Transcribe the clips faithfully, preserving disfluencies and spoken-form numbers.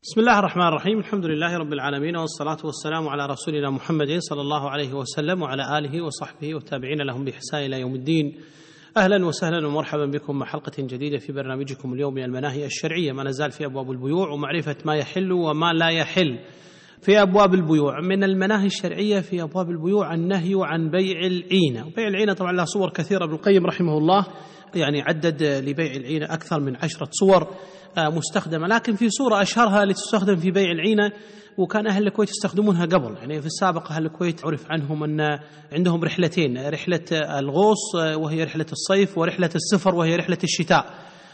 بسم الله الرحمن الرحيم. الحمد لله رب العالمين، والصلاة والسلام على رسولنا محمد صلى الله عليه وسلم وعلى آله وصحبه والتابعين لهم بإحسان إلى يوم الدين. أهلا وسهلا ومرحبا بكم مع حلقة جديدة في برنامجكم اليوم من المناهي الشرعية، ما نزال في أبواب البيوع ومعرفة ما يحل وما لا يحل في أبواب البيوع. من المناهي الشرعية في أبواب البيوع النهي عن بيع العينة، وبيع العينة طبعا له صور كثيرة. ابن القيم رحمه الله يعني عدد لبيع العينة أكثر من عشرة صور مستخدمة، لكن في صورة أشهرها اللي تستخدم في بيع العينة وكان أهل الكويت يستخدمون قبل. يعني في السابق أهل الكويت عرف عنهم أن عندهم رحلتين، رحلة الغوص وهي رحلة الصيف، ورحلة السفر وهي رحلة الشتاء.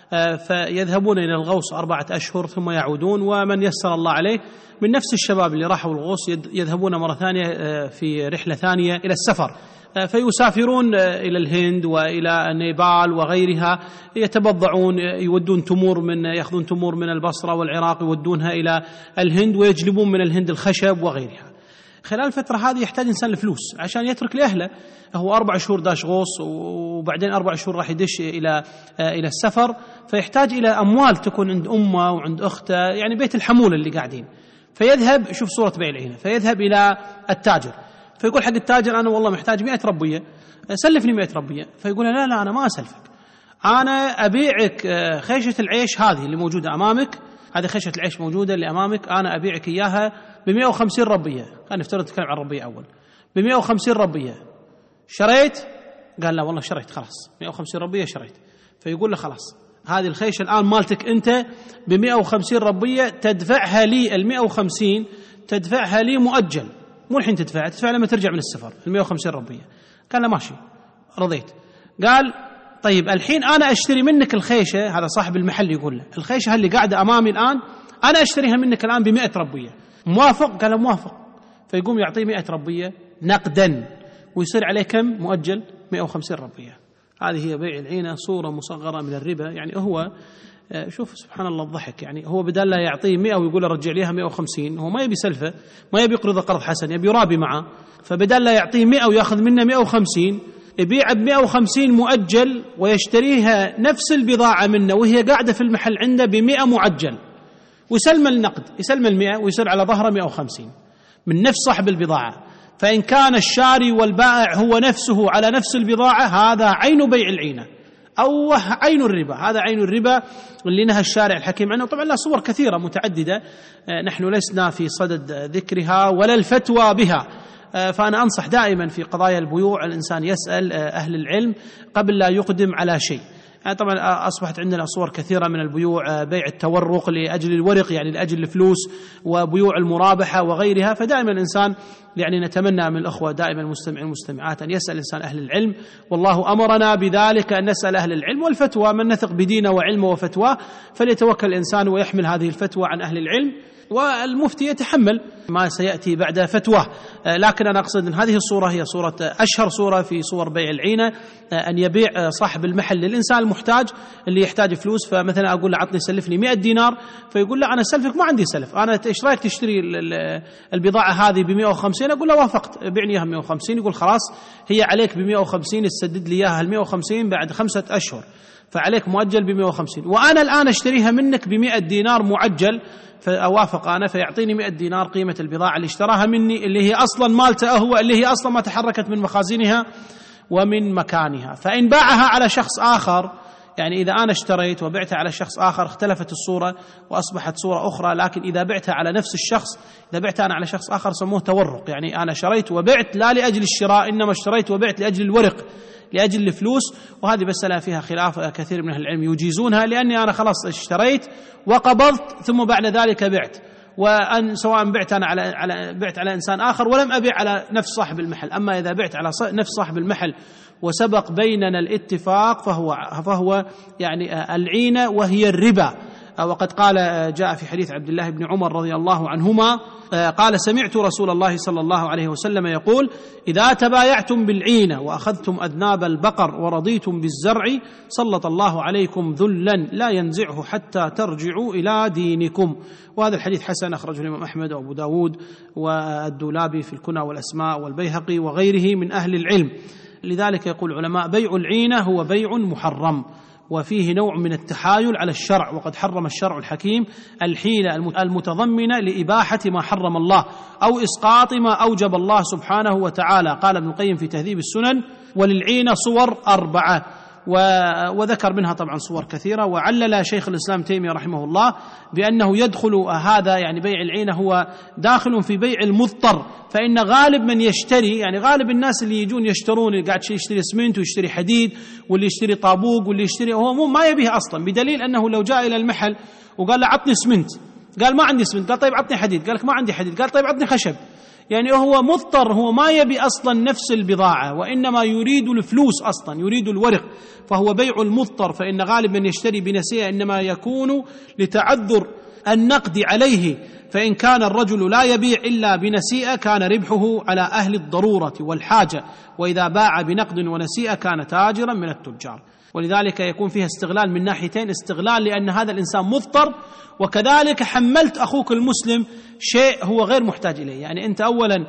فيذهبون إلى الغوص أربعة أشهر ثم يعودون، ومن يسر الله عليه من نفس الشباب اللي راحوا الغوص يذهبون مرة ثانية في رحلة ثانية إلى السفر، فيسافرون إلى الهند وإلى نيبال وغيرها، يتبضعون، يودون تمور من يأخذون تمور من البصرة والعراق يودونها إلى الهند، ويجلبون من الهند الخشب وغيرها. خلال الفترة هذه يحتاج إنسان الفلوس عشان يترك لأهله. هو أربع شهور داش غوص، وبعدين أربع شهور راح يدش إلى إلى السفر، فيحتاج إلى أموال تكون عند أمه وعند أخته، يعني بيت الحمولة اللي قاعدين. فيذهب، شوف صورة بيع العينة، فيذهب إلى التاجر فيقول حق التاجر أنا والله محتاج مئة ربية، سلفني مئة ربية. فيقول لا لا أنا ما أسلفك، أنا أبيعك خيشة العيش هذه اللي موجودة أمامك، هذه خيشة العيش موجودة اللي أمامك، أنا أبيعك إياها بمئة وخمسين ربية. كان نفترض نتكلم عن ربية أول، بمئة وخمسين ربية. شريت؟ قال لا والله شريت، خلاص مئة وخمسين ربية شريت. فيقول له خلاص هذه الخيشة الآن مالتك أنت بمئة وخمسين ربية، تدفعها لي المئة وخمسين، تدفعها لي مؤجل، مو الحين تدفع، تدفع لما ترجع من السفر المئة وخمسين ربية. قال له ماشي رضيت. قال طيب الحين أنا أشتري منك الخيشة، هذا صاحب المحل يقول له الخيشة اللي قاعدة أمامي الآن أنا أشتريها منك الآن بمئة ربية، موافق؟ قال موافق. فيقوم يعطيه مئة ربية نقدا، ويصير عليه كم مؤجل؟ مئة وخمسين ربية. هذه هي بيع العينة، صورة مصغرة من الربا. يعني هو شوف سبحان الله الضحك، يعني هو بدل لا يعطيه مئة ويقول له رجع ليها مئة وخمسين، هو ما يبي سلفه، ما يبي يقرض قرض حسن، يبي يرابي معه. فبدل لا يعطيه مئة ويأخذ منه مئة وخمسين، يبيع بمئة وخمسين مؤجل ويشتريها نفس البضاعة منه وهي قاعدة في المحل عنده بمئة معجل، ويسلم النقد، يسلم المئة ويصير على ظهره مئة وخمسين من نفس صاحب البضاعة. فإن كان الشاري والبائع هو نفسه على نفس البضاعة، هذا عين بيع العينة أو عين الربا، هذا عين الربا اللي نهى الشارع الحكيم عنه. طبعا له صور كثيرة متعددة نحن لسنا في صدد ذكرها ولا الفتوى بها، فأنا أنصح دائما في قضايا البيوع الإنسان يسأل أهل العلم قبل لا يقدم على شيء. يعني طبعا أصبحت عندنا صور كثيرة من البيوع، بيع التورق لأجل الورق يعني لأجل الفلوس، وبيوع المرابحة وغيرها. فدائما الإنسان يعني نتمنى من الأخوة دائما المستمعين والمستمعات أن يسأل الإنسان أهل العلم، والله أمرنا بذلك أن نسأل أهل العلم والفتوى، من نثق بدينه وعلمه وفتواه فليتوكل الإنسان ويحمل هذه الفتوى عن أهل العلم، والمفتي يتحمل ما سيأتي بعد فتواه. لكن أنا أقصد أن هذه الصورة هي صورة أشهر صورة في صور بيع العينة، أن يبيع صاحب المحل للإنسان المحتاج اللي يحتاج فلوس. فمثلا أقول له عطني سلفني مئة دينار، فيقول له أنا سلفك ما عندي سلف، أنا إيش رأيك تشتري البضاعة هذه بمئة وخمسين؟ أقول له وافقت، بعني إياها بمئة وخمسين. يقول خلاص هي عليك بمئة وخمسين، تسدد لي إياها المئة وخمسين بعد خمسة أشهر، فعليك مؤجل بمئة وخمسين، وأنا الآن أشتريها منك بمئة دينار معجل. فأوافق أنا، فيعطيني مئة دينار قيمة البضاعة اللي اشتراها مني، اللي هي أصلا مالته هو، اللي هي أصلا ما تحركت من مخازنها ومن مكانها. فإن باعها على شخص آخر، يعني إذا أنا اشتريت وبعتها على شخص آخر اختلفت الصورة وأصبحت صورة أخرى. لكن إذا بعتها على نفس الشخص، إذا بعتها أنا على شخص آخر سموه تورق، يعني أنا شريت وبعت لا لأجل الشراء، إنما اشتريت وبعت لأجل الورق، لأجل الفلوس. وهذه مسألة فيها خلاف، كثير من أهل العلم يجيزونها، لأني أنا خلاص اشتريت وقبضت ثم بعد ذلك بعت، وأن سواء بعت أنا على على بعت على إنسان آخر ولم أبيع على نفس صاحب المحل. أما إذا بعت على نفس صاحب المحل وسبق بيننا الاتفاق فهو فهو يعني العينة وهي الربا. وقد قال جاء في حديث عبد الله بن عمر رضي الله عنهما قال سمعت رسول الله صلى الله عليه وسلم يقول إذا تبايعتم بالعينة وأخذتم أذناب البقر ورضيتم بالزرع سلط الله عليكم ذلا لا ينزعه حتى ترجعوا إلى دينكم. وهذا الحديث حسن، أخرجه الإمام أحمد وأبو داود والدولابي في الكنى والأسماء والبيهقي وغيره من أهل العلم. لذلك يقول العلماء بيع العينة هو بيع محرم، وفيه نوع من التحايل على الشرع، وقد حرم الشرع الحكيم الحيلة المتضمنة لإباحة ما حرم الله أو إسقاط ما أوجب الله سبحانه وتعالى. قال ابن القيم في تهذيب السنن: وللعينة صور أربعة، وذكر منها طبعا صور كثيرة. وعلل شيخ الإسلام تيمية رحمه الله بأنه يدخل هذا يعني بيع العينة هو داخل في بيع المضطر، فإن غالب من يشتري يعني غالب الناس اللي يجون يشترون، اللي قاعد يشتري اسمنت ويشتري حديد واللي يشتري طابوق واللي يشتري، هو مو ما يبيه أصلا، بدليل أنه لو جاء إلى المحل وقال له عطني اسمنت، قال ما عندي اسمنت، قال طيب عطني حديد، قال لك ما عندي حديد، قال طيب عطني خشب، يعني هو مضطر، هو ما يبي أصلا نفس البضاعة وإنما يريد الفلوس أصلا، يريد الورق، فهو بيع المضطر. فإن غالب من يشتري بنسيئة إنما يكون لتعذر النقد عليه، فإن كان الرجل لا يبيع إلا بنسيئة كان ربحه على أهل الضرورة والحاجة، وإذا باع بنقد ونسيئة كان تاجرا من التجار. ولذلك يكون فيها استغلال من ناحيتين: استغلال لأن هذا الإنسان مضطر، وكذلك حملت أخوك المسلم شيء هو غير محتاج إليه، يعني أنت أولا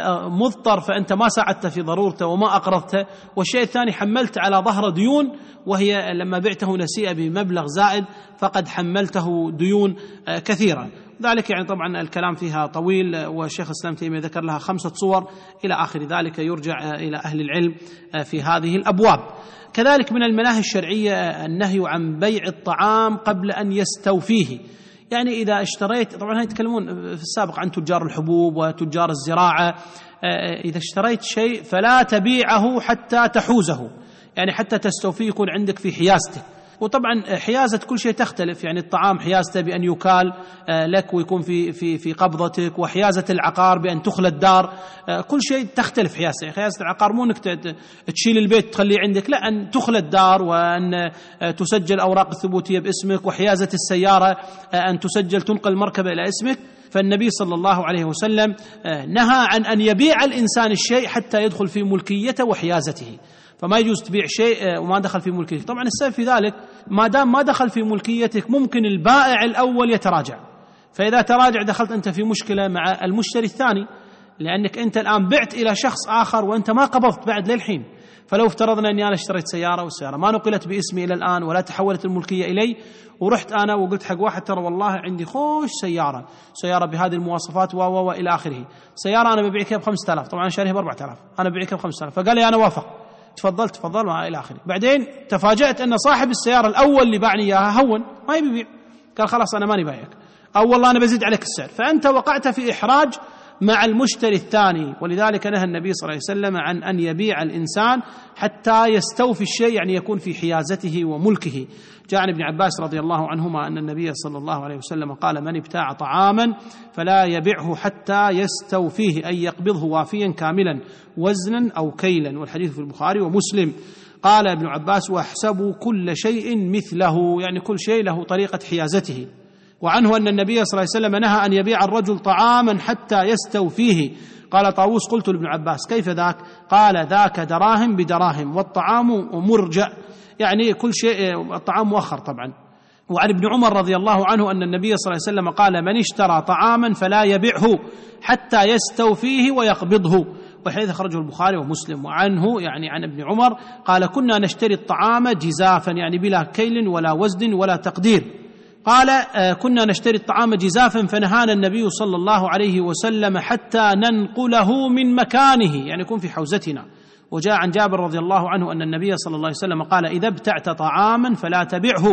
مضطر فأنت ما ساعدت في ضرورته وما أقرضته، والشيء الثاني حملت على ظهر ديون، وهي لما بعته نسيئة بمبلغ زائد فقد حملته ديون كثيرة. ذلك يعني طبعا الكلام فيها طويل، والشيخ الإسلام تيمية ذكر لها خمسة صور إلى آخر ذلك، يرجع إلى أهل العلم في هذه الأبواب. كذلك من المناهي الشرعية النهي عن بيع الطعام قبل أن يستوفيه، يعني إذا اشتريت، طبعا يتكلمون في السابق عن تجار الحبوب وتجار الزراعة، إذا اشتريت شيء فلا تبيعه حتى تحوزه، يعني حتى تستوفيه، يكون عندك في حيازتك. وطبعا حيازة كل شيء تختلف، يعني الطعام حيازته بأن يكال لك ويكون في في في قبضتك، وحيازة العقار بأن تخلى الدار، كل شيء تختلف حيازته. حيازة العقار مو انك تشيل البيت تخليه عندك، لا، أن تخلى الدار وأن تسجل أوراق الثبوتية باسمك، وحيازة السيارة أن تسجل تنقل المركبة إلى اسمك. فالنبي صلى الله عليه وسلم نهى عن أن يبيع الإنسان الشيء حتى يدخل في ملكيته وحيازته، فما يجوز تبيع شيء وما دخل في ملكيتك. طبعا السبب في ذلك ما دام ما دخل في ملكيتك ممكن البائع الأول يتراجع، فإذا تراجع دخلت أنت في مشكلة مع المشتري الثاني، لأنك أنت الآن بعت إلى شخص آخر وأنت ما قبضت بعد للحين. فلو افترضنا أني أنا اشتريت سيارة والسيارة ما نقلت باسمي إلى الآن ولا تحولت الملكية إلي، ورحت أنا وقلت حق واحد ترى والله عندي خوش سيارة سيارة بهذه المواصفات و و إلى آخره، سيارة أنا ببيعها بخمسة آلاف، طبعا شاريها بأربعة آلاف، أنا ببيعها بخمسة آلاف، فقال لي أنا وافق، تفضل تفضل ما إلى آخره. بعدين تفاجأت أن صاحب السيارة الأول اللي باعني إياها هون ما يبي يبيع، قال خلاص أنا ماني بايعك، أو والله أنا بزيد عليك السعر، فأنت وقعت في إحراج مع المشتري الثاني. ولذلك نهى النبي صلى الله عليه وسلم عن أن يبيع الإنسان حتى يستوفي الشيء، يعني يكون في حيازته وملكه. جاء عن ابن عباس رضي الله عنهما أن النبي صلى الله عليه وسلم قال: من ابتاع طعاما فلا يبيعه حتى يستوفيه، أي يقبضه وافيا كاملا وزنا أو كيلا، والحديث في البخاري ومسلم. قال ابن عباس: واحسبوا كل شيء مثله، يعني كل شيء له طريقة حيازته. وعنه أن النبي صلى الله عليه وسلم نهى أن يبيع الرجل طعاما حتى يستوفيه. قال طاووس: قلت لابن عباس: كيف ذاك؟ قال: ذاك دراهم بدراهم والطعام مرجع، يعني كل شيء الطعام مؤخر طبعا. وعن ابن عمر رضي الله عنه أن النبي صلى الله عليه وسلم قال: من اشترى طعاما فلا يبيعه حتى يستوفيه ويقبضه، والحديث أخرجه البخاري ومسلم. وعنه يعني عن ابن عمر قال: كنا نشتري الطعام جزافا، يعني بلا كيل ولا وزن ولا تقدير. قال: كنا نشتري الطعام جزافا فنهانا النبي صلى الله عليه وسلم حتى ننقله من مكانه، يعني يكون في حوزتنا. وجاء عن جابر رضي الله عنه أن النبي صلى الله عليه وسلم قال: إذا ابتعت طعاما فلا تبعه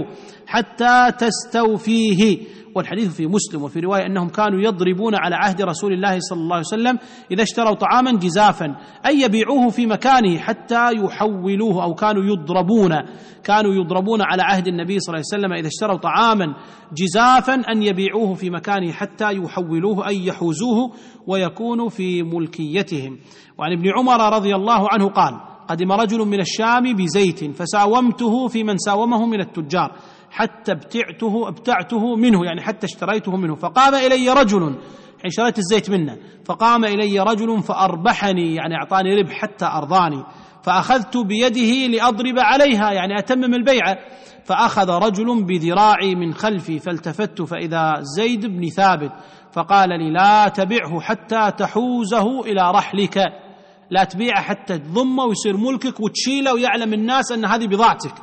حتى تستوفيه، والحديث في مسلم. وفي رواية أنهم كانوا يضربون على عهد رسول الله صلى الله عليه وسلم إذا اشتروا طعاما جزافا، أي يبيعوه في مكانه حتى يحولوه، أو كانوا يضربون كانوا يضربون على عهد النبي صلى الله عليه وسلم إذا اشتروا طعاما جزافا أن يبيعوه في مكانه حتى يحولوه، أي يحوزوه ويكون في ملكيتهم. وعن ابن عمر رضي الله عنه قال: قدم رجل من الشام بزيت فساومته في من ساومه من التجار حتى ابتعته ابتعته منه، يعني حتى اشتريته منه، فقام إلي رجل، حين شريت الزيت منه، فقام إلي رجل فأربحني، يعني أعطاني ربح حتى أرضاني، فأخذت بيده لأضرب عليها، يعني أتمم البيعة، فأخذ رجل بذراعي من خلفي فالتفت فإذا زيد بن ثابت، فقال لي: لا تبعه حتى تحوزه إلى رحلك، لا تبيعه حتى تضمه ويصير ملكك وتشيله ويعلم الناس أن هذه بضاعتك.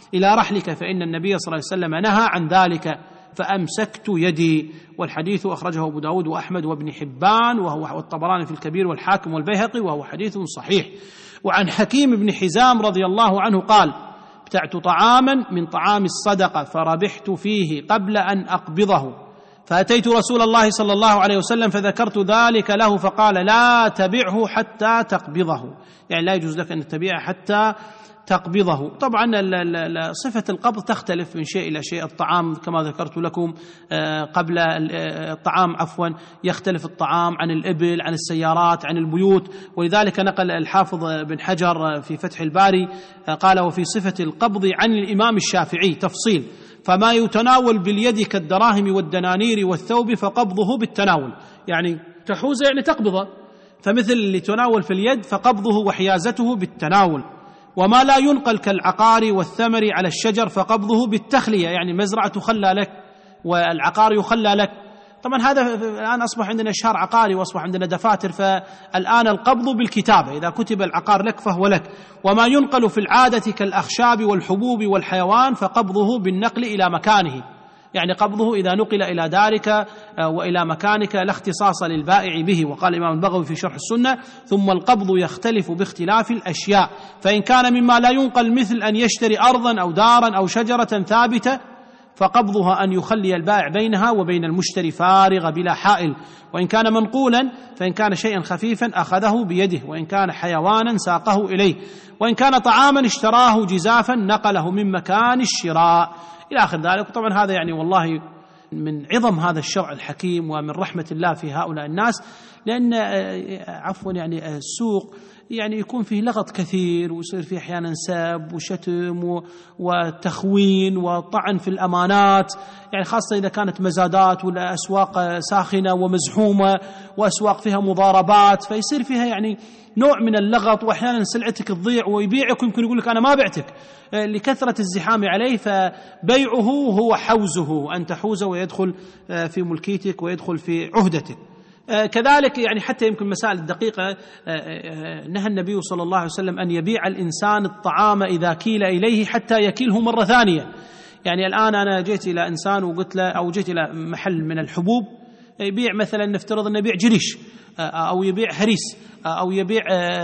إلى رحلك فإن النبي صلى الله عليه وسلم نهى عن ذلك فأمسكت يدي. والحديث أخرجه أبو داود وأحمد وابن حبان وهو والطبراني في الكبير والحاكم والبيهقي وهو حديث صحيح. وعن حكيم بن حزام رضي الله عنه قال: ابتعت طعاما من طعام الصدقة فربحت فيه قبل أن أقبضه، فأتيت رسول الله صلى الله عليه وسلم فذكرت ذلك له فقال: لا تبعه حتى تقبضه، يعني لا يجوز لك أن تبيعه حتى تقبضه. طبعا صفة القبض تختلف من شيء إلى شيء. الطعام كما ذكرت لكم قبل الطعام عفوا يختلف الطعام عن الإبل، عن السيارات، عن البيوت. ولذلك نقل الحافظ بن حجر في فتح الباري قال: وفي صفة القبض عن الإمام الشافعي تفصيل: فما يتناول باليد كالدراهم والدنانير والثوب فقبضه بالتناول، يعني تحوزه يعني تقبضه، فمثل اللي تناول في اليد فقبضه وحيازته بالتناول. وما لا ينقل كالعقار والثمر على الشجر فقبضه بالتخلية، يعني مزرعة تخلى لك والعقار يخلى لك. طبعا هذا الآن أصبح عندنا إشهار عقاري وأصبح عندنا دفاتر، فالآن القبض بالكتابة، إذا كتب العقار لك فهو لك. وما ينقل في العادة كالأخشاب والحبوب والحيوان فقبضه بالنقل إلى مكانه، يعني قبضه إذا نقل إلى دارك وإلى مكانك لا اختصاص للبائع به. وقال الإمام البغوي في شرح السنة: ثم القبض يختلف باختلاف الأشياء، فإن كان مما لا ينقل مثل أن يشتري أرضا أو دارا أو شجرة ثابتة فقبضها أن يخلي البائع بينها وبين المشتري فارغ بلا حائل. وإن كان منقولا فإن كان شيئا خفيفا أخذه بيده، وإن كان حيوانا ساقه إليه، وإن كان طعاما اشتراه جزافا نقله من مكان الشراء إلى آخر ذلك. طبعا هذا يعني والله من عظم هذا الشرع الحكيم ومن رحمة الله في هؤلاء الناس، لأن عفوا يعني السوق يعني يكون فيه لغط كثير ويصير فيه أحيانا سب وشتم وتخوين وطعن في الأمانات، يعني خاصة إذا كانت مزادات ولا أسواق ساخنة ومزحومة وأسواق فيها مضاربات، فيصير فيها يعني نوع من اللغط، وأحيانا سلعتك تضيع ويبيعك ويمكن يقول لك أنا ما بعتك لكثرة الزحام عليه، فبيعه هو حوزه، أن تحوزه ويدخل في ملكيتك ويدخل في عهدتك. كذلك يعني حتى يمكن مسائل الدقيقة، نهى النبي صلى الله عليه وسلم أن يبيع الإنسان الطعام إذا كيل إليه حتى يكيله مرة ثانية. يعني الآن أنا جيت إلى إنسان وقلت له، أو جيت إلى محل من الحبوب يبيع مثلا نفترض أنه يبيع جريش أو يبيع هريس أو يبيع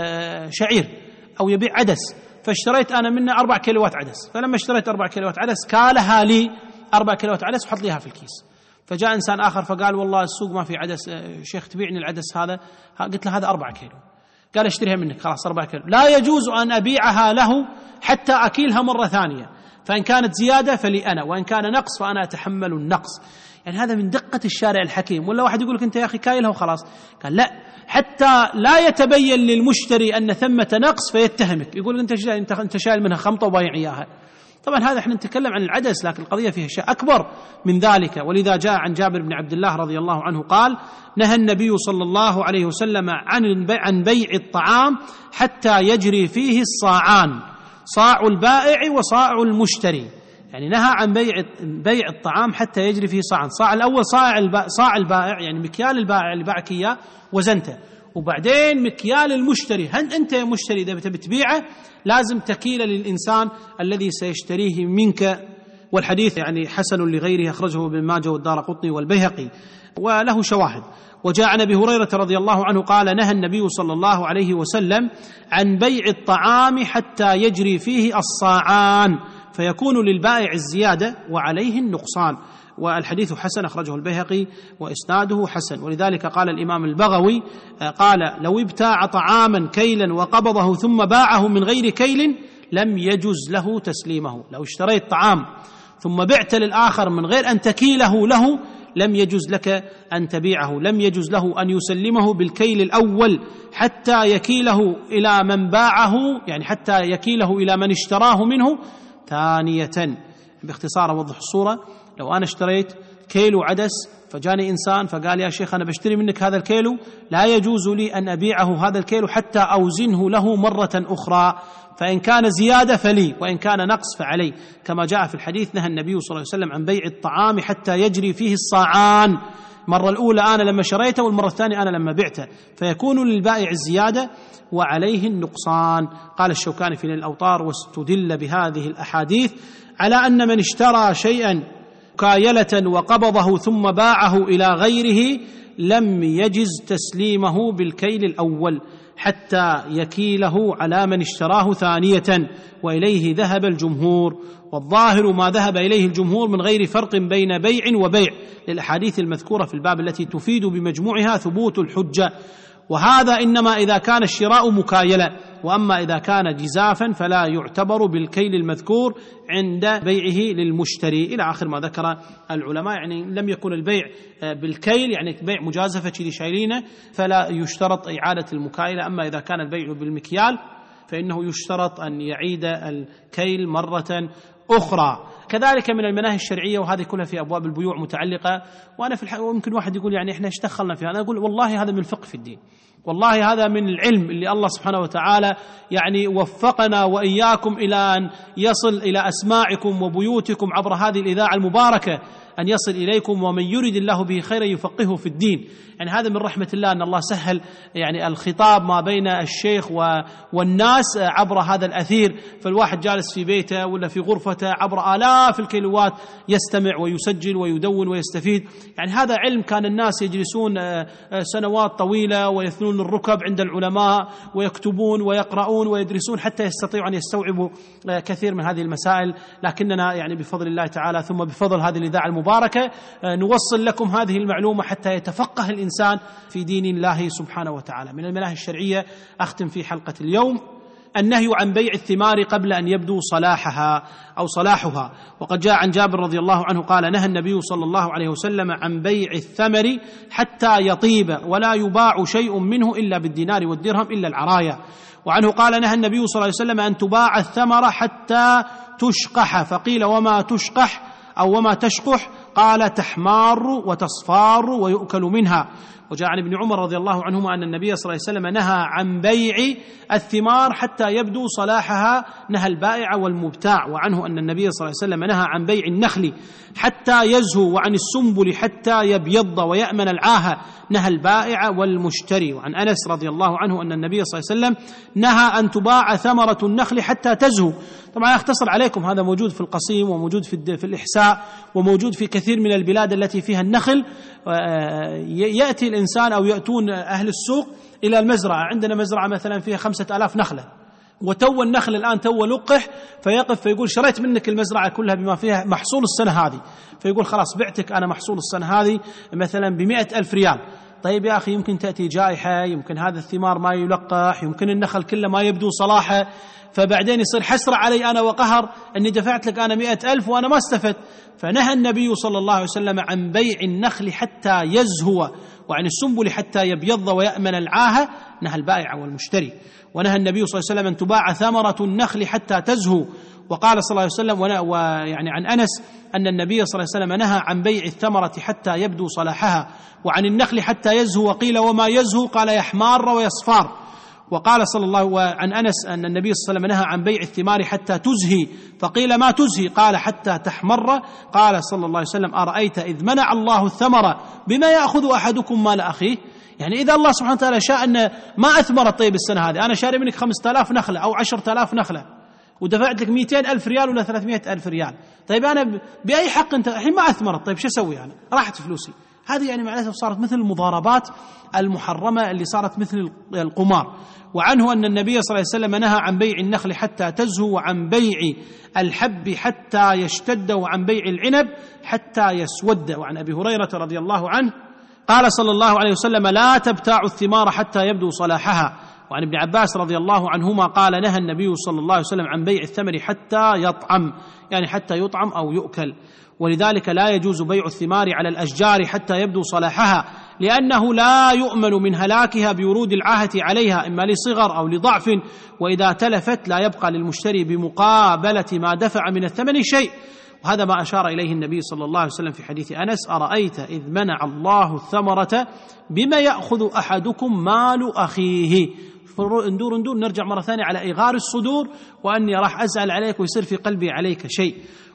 شعير أو يبيع عدس، فاشتريت أنا منه أربع كيلوات عدس، فلما اشتريت أربع كيلوات عدس كالها لي أربع كيلوات عدس وحط ليها في الكيس. فجاء إنسان آخر فقال والله السوق ما في عدس، شيخ تبيعني العدس هذا؟ قلت له هذا أربعة كيلو. قال اشتريها منك، خلاص أربعة كيلو. لا يجوز أن أبيعها له حتى أكيلها مرة ثانية، فإن كانت زيادة فلي أنا، وإن كان نقص فأنا أتحمل النقص. يعني هذا من دقة الشارع الحكيم. ولا واحد يقول لك أنت يا أخي كايلها وخلاص، قال لا، حتى لا يتبين للمشتري أن ثمة نقص فيتهمك، يقول أنت أنت شايل منها خمطة وبايع إياها. طبعا هذا احنا نتكلم عن العدس، لكن القضية فيها شيء أكبر من ذلك. ولذا جاء عن جابر بن عبد الله رضي الله عنه قال: نهى النبي صلى الله عليه وسلم عن عن بيع الطعام حتى يجري فيه الصاعان، صاع البائع وصاع المشتري. يعني نهى عن بيع بيع الطعام حتى يجري فيه صاعان. صاع الأول صاع صاع البائع، يعني مكيال البائع اللي باعك إياه وزنته، وبعدين مكيال المشتري. هل أنت يا مشتري إذا بتبيعه لازم تكيل للإنسان الذي سيشتريه منك. والحديث يعني حسن لغيره، أخرجه ابن ماجه والدارقطني والبيهقي وله شواهد. وجاء عن أبي هريرة رضي الله عنه قال: نهى النبي صلى الله عليه وسلم عن بيع الطعام حتى يجري فيه الصاعان، فيكون للبائع الزيادة وعليه النقصان. والحديث حسن، أخرجه البيهقي وإسناده حسن. ولذلك قال الإمام البغوي قال: لو ابتاع طعاما كيلا وقبضه ثم باعه من غير كيل لم يجز له تسليمه. لو اشتريت طعام ثم بعت للآخر من غير أن تكيله له لم يجز لك أن تبيعه، لم يجز له أن يسلمه بالكيل الأول حتى يكيله إلى من باعه، يعني حتى يكيله إلى من اشتراه منه ثانية. باختصار أوضح الصورة: لو أنا اشتريت كيلو عدس فجاني إنسان فقال يا شيخ أنا بشتري منك هذا الكيلو، لا يجوز لي أن أبيعه هذا الكيلو حتى أوزنه له مرة أخرى، فإن كان زيادة فلي وإن كان نقص فعلي، كما جاء في الحديث: نهى النبي صلى الله عليه وسلم عن بيع الطعام حتى يجري فيه الصاعان، المرة الأولى أنا لما شريته والمرة الثانية أنا لما بعته، فيكون للبائع الزيادة وعليه النقصان. قال الشوكاني في نيل الأوطار: واستدل بهذه الأحاديث على أن من اشترى شيئا مكايلة وقبضه ثم باعه إلى غيره لم يجز تسليمه بالكيل الأول حتى يكيله على من اشتراه ثانية، وإليه ذهب الجمهور، والظاهر ما ذهب إليه الجمهور من غير فرق بين بيع وبيع للأحاديث المذكورة في الباب التي تفيد بمجموعها ثبوت الحجة، وهذا إنما إذا كان الشراء مكايلة، وأما إذا كان جزافا فلا يعتبر بالكيل المذكور عند بيعه للمشتري، إلى آخر ما ذكر العلماء. يعني لم يكن البيع بالكيل يعني بيع مجازفة شيء شايلينه فلا يشترط إعادة المكايلة، أما إذا كان البيع بالمكيال فإنه يشترط أن يعيد الكيل مرة أخرى. كذلك من المناهي الشرعية، وهذه كلها في أبواب البيوع متعلقة، وأنا في الحقيقة ممكن واحد يقول يعني إحنا ايش دخلنا فيها، أنا أقول والله هذا من الفقه في الدين، والله هذا من العلم اللي الله سبحانه وتعالى يعني وفقنا وإياكم إلى أن يصل إلى أسماعكم وبيوتكم عبر هذه الإذاعة المباركة، أن يصل إليكم، ومن يريد الله به خيرا يفقهه في الدين. يعني هذا من رحمة الله أن الله سهل يعني الخطاب ما بين الشيخ والناس عبر هذا الأثير، فالواحد جالس في بيته ولا في غرفته عبر آلاف الكيلوات يستمع ويسجل ويدون ويستفيد. يعني هذا علم كان الناس يجلسون سنوات طويلة ويثنون الركب عند العلماء ويكتبون ويقرؤون ويدرسون حتى يستطيعوا أن يستوعبوا كثير من هذه المسائل، لكننا يعني بفضل الله تعالى ثم بفضل هذه الإذاعة المباركة نوصل لكم هذه المعلومة حتى يتفقه الإنسان في دين الله سبحانه وتعالى. من المناهي الشرعية أختم في حلقة اليوم النهي عن بيع الثمار قبل أن يبدو صلاحها أو صلاحها، وقد جاء عن جابر رضي الله عنه قال: نهى النبي صلى الله عليه وسلم عن بيع الثمر حتى يطيب ولا يباع شيء منه إلا بالدينار والدرهم إلا العرايا. وعنه قال: نهى النبي صلى الله عليه وسلم أن تباع الثمر حتى تشقح، فقيل: وما تشقح أو وما تشقح؟ قال: تحمار وتصفار ويؤكل منها. وجاء عن ابن عمر رضي الله عنهما أن النبي صلى الله عليه وسلم نهى عن بيع الثمار حتى يبدو صلاحها، نهى البائع والمبتاع. وعنه أن النبي صلى الله عليه وسلم نهى عن بيع النخل حتى يزهو، وعن السنبل حتى يبيض ويأمن العاهة، نهى البائع والمشتري. وعن أنس رضي الله عنه أن النبي صلى الله عليه وسلم نهى أن تباع ثمرة النخل حتى تزهو. طبعا أختصر عليكم، هذا موجود في القصيم وموجود في في الإحساء وموجود في كثير من البلاد التي فيها النخل. يأتي الإنسان أو يأتون أهل السوق إلى المزرعة، عندنا مزرعة مثلا فيها خمسة آلاف نخلة وتو النخل الآن تو لقح، فيقف فيقول: شريت منك المزرعة كلها بما فيها محصول السنة هذه، فيقول: خلاص بعتك أنا محصول السنة هذه مثلا بمئة ألف ريال. طيب يا أخي، يمكن تأتي جائحة، يمكن هذا الثمار ما يلقح، يمكن النخل كله ما يبدو صلاحه، فبعدين يصير حسرة علي أنا وقهر أني دفعت لك أنا مئة ألف وأنا ما استفدت. فنهى النبي صلى الله عليه وسلم عن بيع النخل حتى يزهو، وعن السنبل حتى يبيض ويأمن العاهة، نهى البائع والمشتري. ونهى النبي صلى الله عليه وسلم أن تباع ثمرة النخل حتى تزهو. وقال صلى الله عليه وسلم، ويعني عن أنس أن النبي صلى الله عليه وسلم نهى عن بيع الثمرة حتى يبدو صلاحها، وعن النخل حتى يزهو. وقيل: وما يزهو؟ قال: يحمار ويصفار. وقال صلى الله عن أنس أن النبي صلى الله عليه وسلم نهى عن بيع الثمار حتى تزهي، فقيل: ما تزهي؟ قال: حتى تحمر. قال صلى الله عليه وسلم: أرأيت إذ منع الله الثمر بما يأخذ أحدكم مال أخيه؟ يعني إذا الله سبحانه وتعالى شاء أن ما أثمر الطيب السنة هذه، أنا شاري منك خمسة آلاف نخلة أو عشرة آلاف نخلة ودفعت لك مئتين ألف ريال ولا ثلاثمائة ألف ريال، طيب أنا بأي حق أنت الحين ما أثمرت؟ طيب شو أسوي أنا؟ راحت فلوسي. هذه يعني معناتها صارت مثل المضاربات المحرمة اللي صارت مثل القمار. وعنه أن النبي صلى الله عليه وسلم نهى عن بيع النخل حتى تزهو، وعن بيع الحب حتى يشتد، وعن بيع العنب حتى يسود. وعن أبي هريرة رضي الله عنه قال صلى الله عليه وسلم: لا تبتاع الثمار حتى يبدو صلاحها. وعن ابن عباس رضي الله عنهما قال: نهى النبي صلى الله عليه وسلم عن بيع الثمر حتى يطعم، يعني حتى يطعم أو يؤكل. ولذلك لا يجوز بيع الثمار على الأشجار حتى يبدو صلاحها، لأنه لا يؤمن من هلاكها بورود العاهة عليها، إما لصغر أو لضعف، وإذا تلفت لا يبقى للمشتري بمقابلة ما دفع من الثمن شيء. وهذا ما أشار إليه النبي صلى الله عليه وسلم في حديث أنس: أرأيت إذ منع الله الثمرة بما يأخذ أحدكم مال أخيه. ندور ندور نرجع مرة ثانية على إغار الصدور، وأني راح أزعل عليك ويصير في قلبي عليك شيء.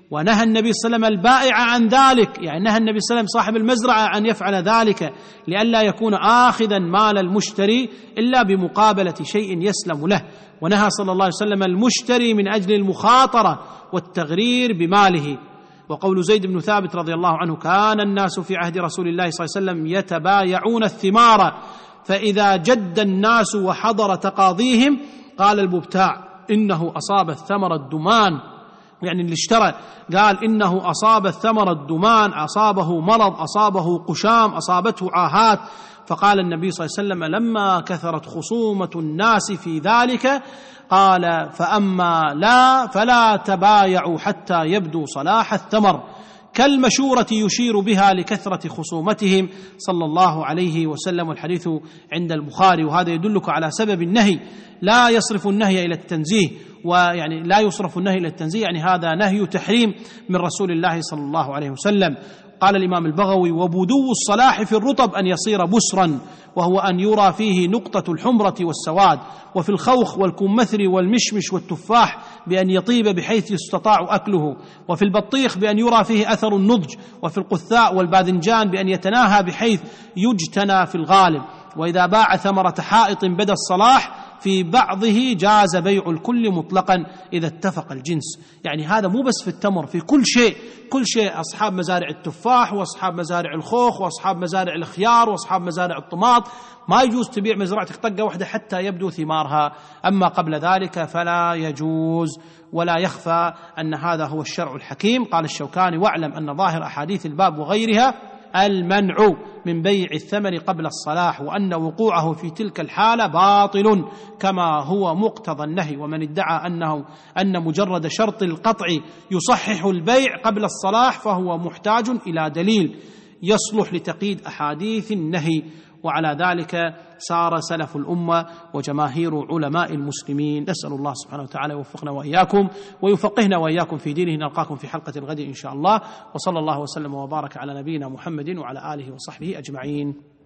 ونهى النبي صلى الله عليه وسلم البائع عن ذلك، يعني نهى النبي صلى الله عليه وسلم صاحب المزرعة أن يفعل ذلك لئلا يكون آخذا مال المشتري إلا بمقابلة شيء يسلم له. ونهى صلى الله عليه وسلم المشتري من أجل المخاطرة والتغرير بماله. وقول زيد بن ثابت رضي الله عنه: كان الناس في عهد رسول الله صلى الله عليه وسلم يتبايعون الثمار، فإذا جد الناس وحضر تقاضيهم قال المبتاع: إنه أصاب الثمر الدمان، يعني اللي اشترى قال إنه أصاب الثمر الدمان، أصابه مرض، أصابه قشام، أصابته عاهات. فقال النبي صلى الله عليه وسلم لما كثرت خصومة الناس في ذلك قال: فأما لا فلا تبايعوا حتى يبدو صلاح الثمر، كالمشورة يشير بها لكثرة خصومتهم صلى الله عليه وسلم. والحديث عند البخاري. وهذا يدلك على سبب النهي، لا يصرف النهي إلى التنزيه، ويعني لا يصرف النهي إلى التنزيه، يعني هذا نهي تحريم من رسول الله صلى الله عليه وسلم. قال الإمام البغوي: وبدو الصلاح في الرطب أن يصير بسرا، وهو أن يرى فيه نقطة الحمرة والسواد، وفي الخوخ والكمثر والمشمش والتفاح بأن يطيب بحيث يستطاع أكله، وفي البطيخ بأن يرى فيه أثر النضج، وفي القثاء والباذنجان بأن يتناهى بحيث يجتنى في الغالب. وإذا باع ثمرة حائط بدا الصلاح في بعضه جاز بيع الكل مطلقا إذا اتفق الجنس. يعني هذا مو بس في التمر، في كل شيء، كل شيء. أصحاب مزارع التفاح وأصحاب مزارع الخوخ وأصحاب مزارع الخيار وأصحاب مزارع الطماط ما يجوز تبيع مزرعتك طقة واحدة حتى يبدو ثمارها، أما قبل ذلك فلا يجوز. ولا يخفى أن هذا هو الشرع الحكيم. قال الشوكاني: واعلم أن ظاهر أحاديث الباب وغيرها المنع من بيع الثمر قبل الصلاح، وأن وقوعه في تلك الحالة باطل كما هو مقتضى النهي. ومن ادعى أنه أن مجرد شرط القطع يصحح البيع قبل الصلاح فهو محتاج إلى دليل يصلح لتقييد أحاديث النهي. وعلى ذلك سار سلف الأمة وجماهير علماء المسلمين. نسأل الله سبحانه وتعالى يوفقنا وإياكم ويفقهنا وإياكم في دينه. نلقاكم في حلقة الغد إن شاء الله، وصلى الله وسلم وبارك على نبينا محمد وعلى آله وصحبه أجمعين.